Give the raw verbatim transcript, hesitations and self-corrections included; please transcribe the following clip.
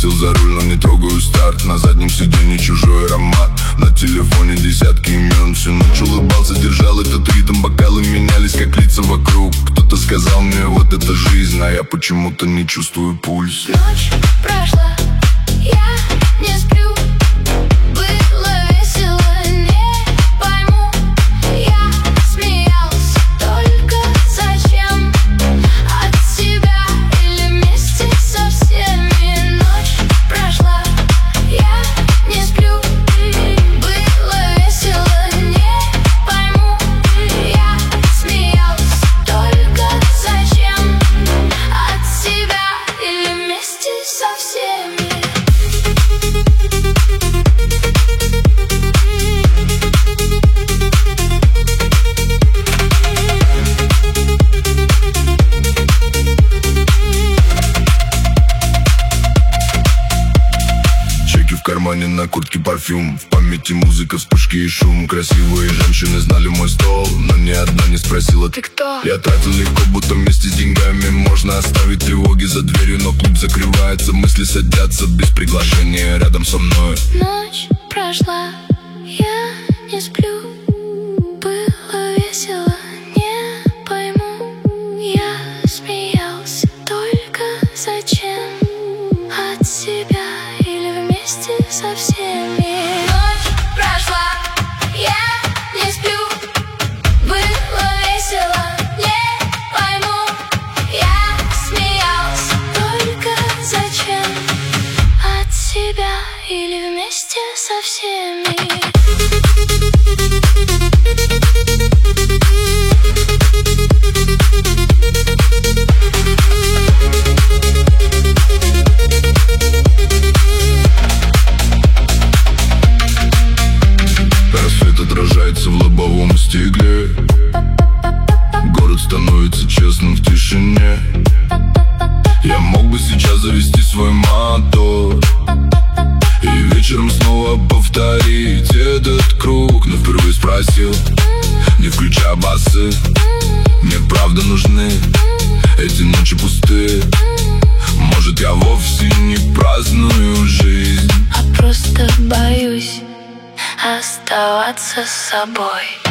сел за руль, но не трогаю старт. На заднем сиденье чужой аромат, на телефоне десятки имен. Всю ночь улыбался, держал этот ритм. Бокалы менялись, как лица вокруг. Кто-то сказал мне, вот это жизнь, а я почему-то не чувствую пульс. Ночь прошла, я не сплю. Было весело, не пойму. Я смеялся, только зачем? От себя или вместе со всеми? Ночь прошла, я не сплю. Было весело, не пойму. Я смеялся, только зачем? От себя или вместе со всеми? Чеки в кармане, на куртке парфюм. В памяти музыка, вспышки и шум. Красивые женщины знали мой стол, но ни одна не спросила: Ты кто? Я тратил легко, будто вместе с деньгами. Можно оставить тревоги за дверью, но клуб закрывается. Мысли садятся без приглашения рядом со мной. Ночь прошла, я не сплю. Было весело, не пойму. Я смеялся, только зачем? От себя или вместе со всеми? Ночь прошла, я не сплю. Было весело, не пойму. Я смеялся, только зачем? От себя или вместе со всеми? Рассвет отражается в лобовом стекле. Город становится честным в тишине. Я мог бы сейчас завести свой мотор и вечером снова повторить этот круг. Но впервые спросил, не включая басы: мне правда нужны эти ночи пустые? Может, я вовсе не праздную жизнь, А просто боюсь оставаться с собой.